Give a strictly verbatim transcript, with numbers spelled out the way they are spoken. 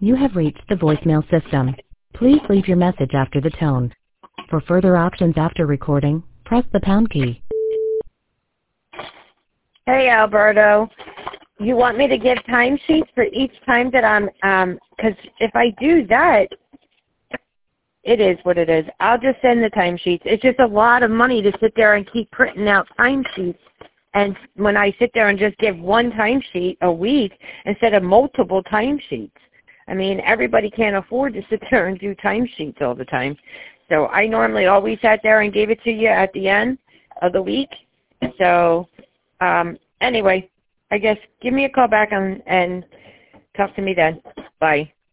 You have reached the voicemail system. Please leave your message after the tone. For further options after recording, press the pound key. Hey, Alberto. You want me to give timesheets for each time that I'm, um, because if I do that, it is what it is. I'll just send the timesheets. It's just a lot of money to sit there and keep printing out timesheets. And when I sit there and just give one timesheet a week instead of multiple timesheets, I mean, everybody can't afford to sit there and do timesheets all the time. So I normally always sat there and gave it to you at the end of the week. So um, anyway, I guess give me a call back and, and talk to me then. Bye.